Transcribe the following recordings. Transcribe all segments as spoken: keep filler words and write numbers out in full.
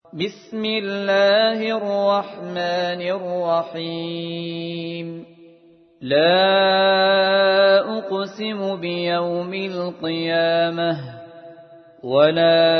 بسم الله الرحمن الرحيم لا أقسم بيوم القيامة ولا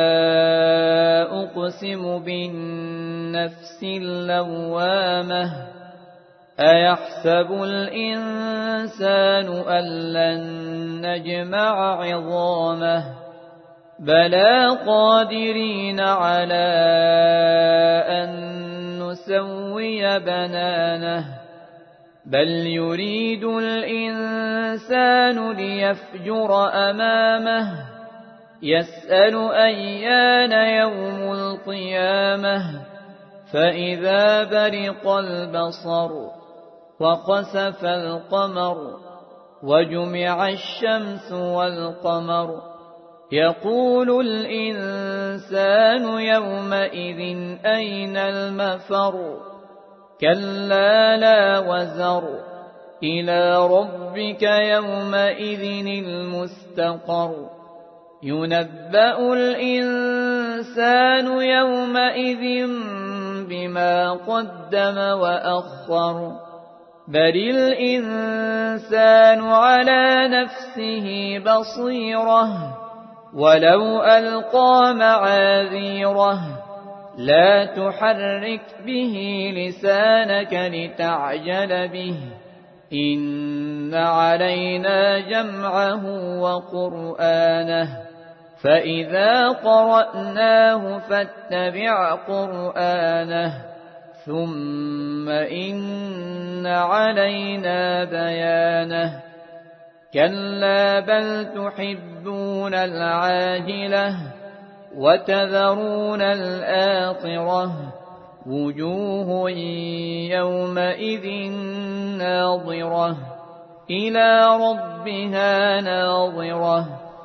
أقسم بالنفس اللوامة أيحسب الإنسان أن لن نجمع عظامه بلى قادرين على أن نسوي بنانه بل يريد الإنسان ليفجر أمامه يسأل أيان يوم القيامة فإذا برق البصر وخسف القمر وجمع الشمس والقمر يقول الإنسان يومئذ أين المفر كلا لا وزر إلى ربك يومئذ المستقر ينبأ الإنسان يومئذ بما قدم وأخر بل الإنسان على نفسه بصيرة ولو ألقى معاذيره لا تحرك به لسانك لتعجل به إن علينا جمعه وقرآنه فإذا قرأناه فاتبع قرآنه ثم إن علينا بيانه كلا بل تحبون العاجلة وتذرون الآخرة وجوه يومئذ ناظرة إلى ربها ناظرة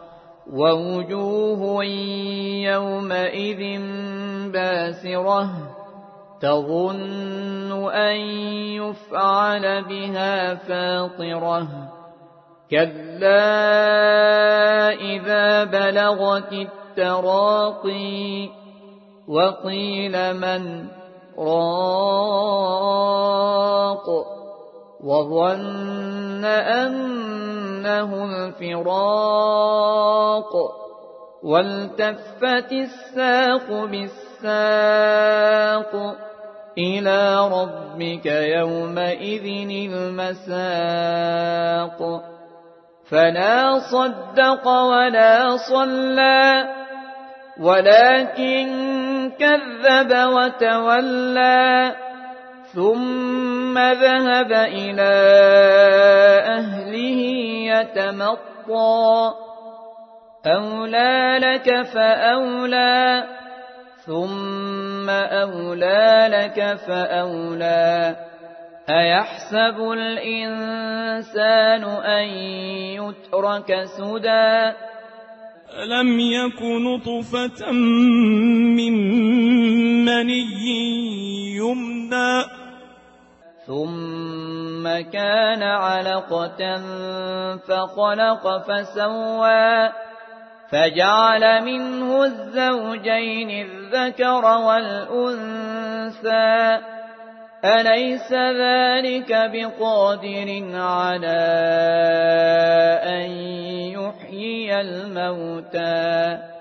ووجوه يومئذ باسرة تظن أن يفعل بها فاقرة كلا إذا بلغت التراقي وقيل من راق وظن أنه الفراق والتفت الساق بالساق إلى ربك يومئذ المساق فلا صدق ولا صلى ولكن كذب وتولى ثم ذهب إلى أهله يتمطى أولى لك فأولى ثم أولى لك فأولى أيحسب الإنسان أن يترك سدى ألم يك نطفة من مني يمنى ثم كان علقة فخلق فسوى فجعل منه الزوجين الذكر والأنثى أليس ذلك بقادر على أن يحيي الموتى